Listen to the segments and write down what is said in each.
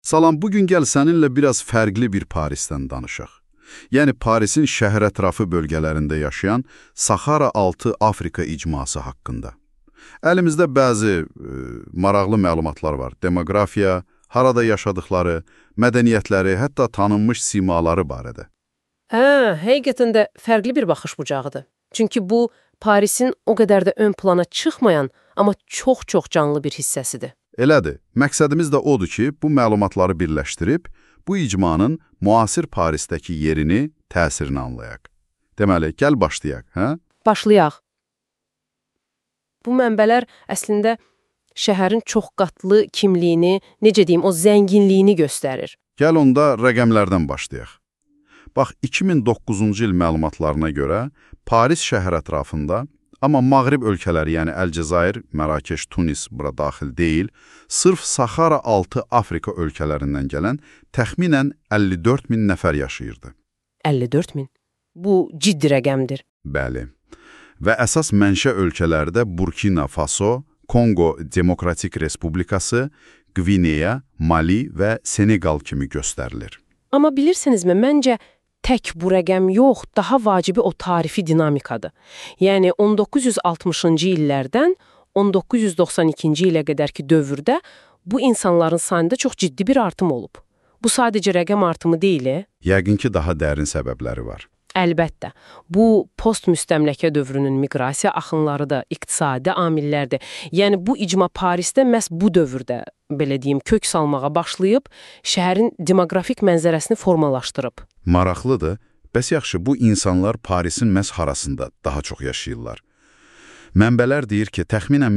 Salam, bugün gəl səninlə biraz fərqli bir Parisdən danışaq. Yəni, Parisin şəhər ətrafı bölgələrində yaşayan Sahara altı Afrika icması haqqında. Əlimizdə bəzi maraqlı məlumatlar var. Demografiya, harada yaşadıkları, mədəniyyətləri, hətta tanınmış simaları barədə. Həqiqətən də fərqli bir baxış bucağıdır. Çünki bu, Parisin o qədər də ön plana çıxmayan, amma çox-çox canlı bir hissəsidir. Elədir. Məqsədimiz də odur ki, bu məlumatları birləşdirib, bu icmanın müasir Parisdəki yerini, təsirini anlayaq. Deməli, gəl başlayaq, hə? Başlayaq. Bu mənbələr əslində şəhərin çox qatlı kimliyini, necə deyim, o zənginliyini göstərir. Gəl onda rəqəmlərdən başlayaq. Bax, 2009-cu il məlumatlarına görə Paris şəhər ətrafında, amma Mağrib ölkələri, yəni Əlcəzair, Mərakeş, Tunis bura daxil deyil, sırf Sahara altı Afrika ölkələrindən gələn təxminən 54 min nəfər yaşayırdı. 54 min? Bu ciddi rəqəmdir. Bəli. Və əsas mənşə ölkələri də Burkina Faso, Kongo Demokratik Respublikası, Qvineya, Mali və Senegal kimi göstərilir. Amma bilirsinizmi, məncə tək bu rəqəm yox, daha vacibi o tarifi dinamikadır. Yəni 1960-cı illərdən 1992-ci ilə qədərki dövrdə bu insanların sayında çox ciddi bir artım olub. Bu sadəcə rəqəm artımı deyil. Yəqin ki, daha dərin səbəbləri var. Əlbəttə, bu post-müstəmləkə dövrünün miqrasiya axınları da iqtisadi amillərdir. Yəni bu icma Parisdə məhz bu dövrdə, belə deyim, kök salmağa başlayıb, şəhərin demoqrafik mənzərəsini formalaşdırıb. Maraqlıdır. Bəs yaxşı, bu insanlar Parisin məhz harasında daha çox yaşayırlar? Mənbələr deyir ki, təxminən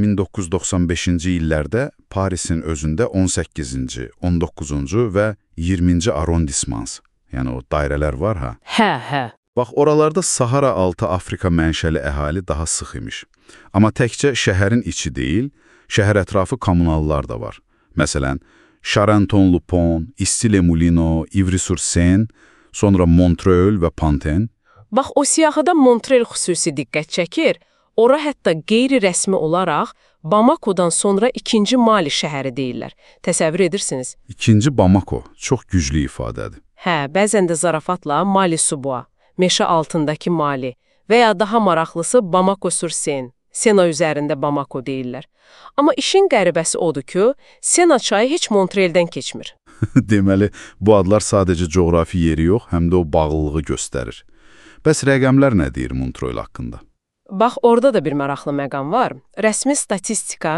1995-ci illərdə Parisin özündə 18-ci, 19-cu və 20-ci arrondismans, yəni o dairələr var ha? Hə. Bax, oralarda Sahara altı Afrika mənşəli əhali daha sıx imiş. Amma təkcə şəhərin içi deyil, şəhər ətrafı kommunallar da var. Məsələn, Charenton-le-Pont, Issy-les-Moulineaux, Ivry-sur-Seine, sonra Montreuil və Pantin. Bax, o siyahıda Montreuil xüsusi diqqət çəkir. Ora hətta qeyri-rəsmi olaraq Bamakodan sonra ikinci Mali şəhəri deyirlər. Təsəvvür edirsiniz? İkinci Bamako çox güclü ifadədir. Hə, bəzən də zarafatla Mali-Subua, meşə altındakı Mali və ya daha maraqlısı Bamako-sur-Seine, Sena üzərində Bamako deyirlər. Amma işin qəribəsi odur ki, Sena çayı heç Montrealdən keçmir. Deməli, bu adlar sadəcə coğrafi yeri yox, həm də o bağlılığı göstərir. Bəs rəqəmlər nə deyir Montreuil haqqında? Bax, orada da bir maraqlı məqam var. Rəsmi statistika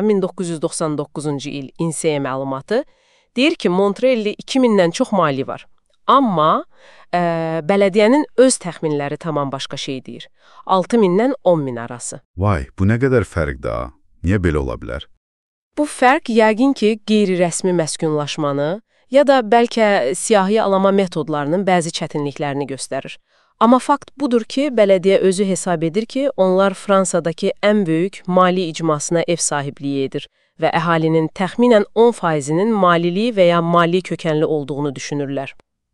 1999-cu il INSEE məlumatı deyir ki, Montrealdə 2000-dən çox Mali var. Amma bələdiyyənin öz təxminləri tamam başqa şey deyir. 6000-dən 10.000 arası. Vay, bu nə qədər fərq daha? Niyə belə ola bilər? Bu fərq yəqin ki, qeyri-rəsmi məskunlaşmanı ya da bəlkə siyahıya alama metodlarının bəzi çətinliklərini göstərir. Amma fakt budur ki, bələdiyyə özü hesab edir ki, onlar Fransadakı ən böyük mali icmasına ev sahibliyi edir və əhalinin təxminən 10%-nin malili və ya mali kökənli olduğunu düşünürlər.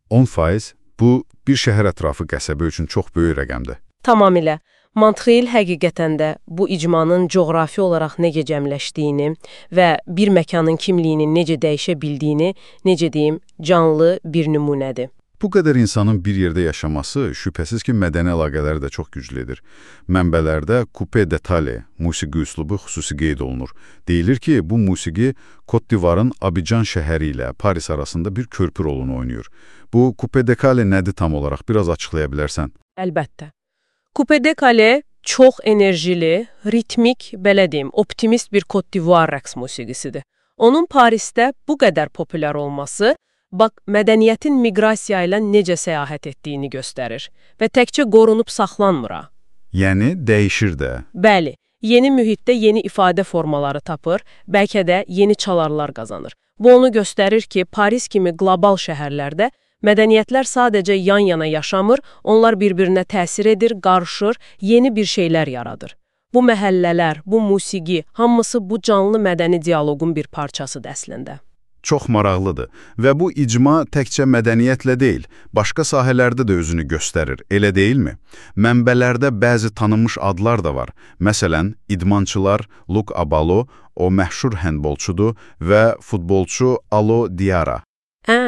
10%? Bu, bir şəhər ətrafı qəsəbə üçün çox böyük rəqəmdir. Tamamilə. Montreal həqiqətən də bu icmanın coğrafi olaraq necə cəmləşdiyini və bir məkanın kimliyini necə dəyişə bildiyini, necə deyim, canlı bir nümunədir. Bu qədər insanın bir yerdə yaşaması şübhəsiz ki, mədəni əlaqələri də çox güclüdür. Mənbələrdə Coupé d'Étale musiqi üslubu xüsusi qeyd olunur. Deyilir ki, bu musiqi Côte d'Ivoire'ın Abidjan şəhəri ilə Paris arasında bir körpü rolunu oynayır. Bu Coupé d'Étale nədir tam olaraq? Biraz açıqlaya bilərsən? Əlbəttə. Coupé d'Étale çox enerjili, ritmik, belə deyim, optimist bir Côte d'Ivoire rəqs musiqisidir. Onun Parisdə bu qədər populyar olması bax, mədəniyyətin miqrasiya ilə necə səyahət etdiyini göstərir və təkcə qorunub saxlanmır. Yəni, dəyişir də. Bəli, yeni mühitdə yeni ifadə formaları tapır, bəlkə də yeni çalarlar qazanır. Bu onu göstərir ki, Paris kimi qlobal şəhərlərdə mədəniyyətlər sadəcə yan-yana yaşamır, onlar bir-birinə təsir edir, qarışır, yeni bir şeylər yaradır. Bu məhəllələr, bu musiqi, hamısı bu canlı mədəni dialoqun bir parçasıdır əslində. Çox maraqlıdır və bu icma təkcə mədəniyyətlə deyil, başqa sahələrdə də özünü göstərir, elə deyilmi? Mənbələrdə bəzi tanınmış adlar da var. Məsələn, idmançılar Luc Abalo, o məşhur həndbolçudur və futbolçu Alo Diarra.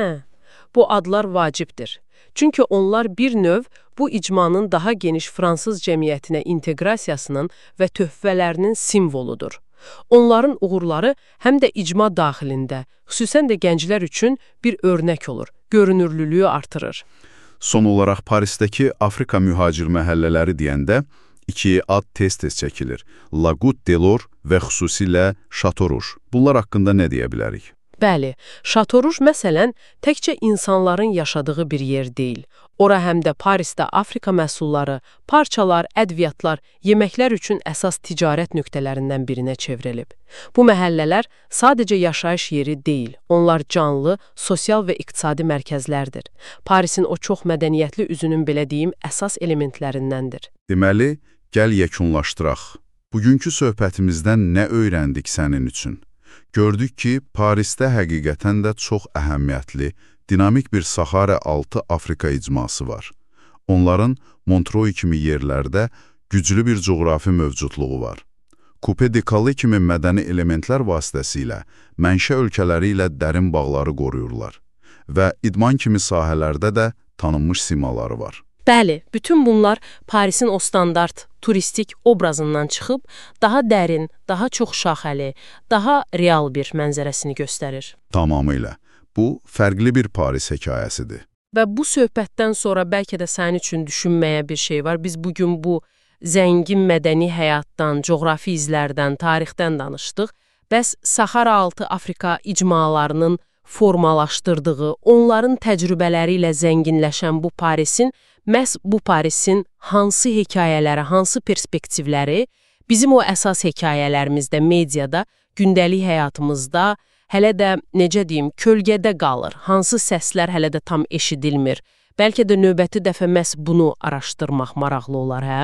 bu adlar vacibdir. Çünki onlar bir növ bu icmanın daha geniş fransız cəmiyyətinə inteqrasiyasının və töhfələrinin simvoludur. Onların uğurları həm də icma daxilində, xüsusən də gənclər üçün bir örnək olur, görünürlülüyü artırır. Son olaraq Parisdəki Afrika mühacir məhəllələri deyəndə iki ad tez-tez çəkilir. La Goutte de l'Or və xüsusilə Chateau Rouge. Bunlar haqqında nə deyə bilərik? Bəli, Chateau Rouge məsələn təkcə insanların yaşadığı bir yer deyil. Ora həm də Parisdə Afrika məhsulları, parçalar, ədviyyatlar, yeməklər üçün əsas ticarət nöqtələrindən birinə çevrilib. Bu məhəllələr sadəcə yaşayış yeri deyil, onlar canlı, sosial və iqtisadi mərkəzlərdir. Parisin o çox mədəniyyətli üzünün belə deyim əsas elementlərindəndir. Deməli, gəl yekunlaşdıraq. Bugünkü söhbətimizdən nə öyrəndik sənin üçün? Gördük ki, Parisdə həqiqətən də çox əhəmiyyətli, dinamik bir Sahara altı Afrika icması var. Onların Montreux kimi yerlərdə güclü bir coğrafi mövcudluğu var. Coupe de Calais kimi mədəni elementlər vasitəsilə mənşə ölkələri ilə dərin bağları qoruyurlar və idman kimi sahələrdə də tanınmış simaları var. Bəli, bütün bunlar Parisin o standart turistik obrazından çıxıb, daha dərin, daha çox şaxəli, daha real bir mənzərəsini göstərir. Tamamilə. Bu, fərqli bir Paris hekayəsidir. Və bu söhbətdən sonra bəlkə də sənin üçün düşünməyə bir şey var. Biz bugün bu zəngin mədəni həyatdan, coğrafi izlərdən, tarixdən danışdıq. Bəs Sahara altı Afrika icmalarının formalaşdırdığı, onların təcrübələri ilə zənginləşən bu Parisin, məhz bu Parisin hansı hekayələri, hansı perspektivləri bizim o əsas hekayələrimizdə, mediada, gündəlik həyatımızda hələ də, necə deyim, kölgədə qalır, hansı səslər hələ də tam eşidilmir. Bəlkə də növbəti dəfə məhz bunu araşdırmaq maraqlı olar, hə?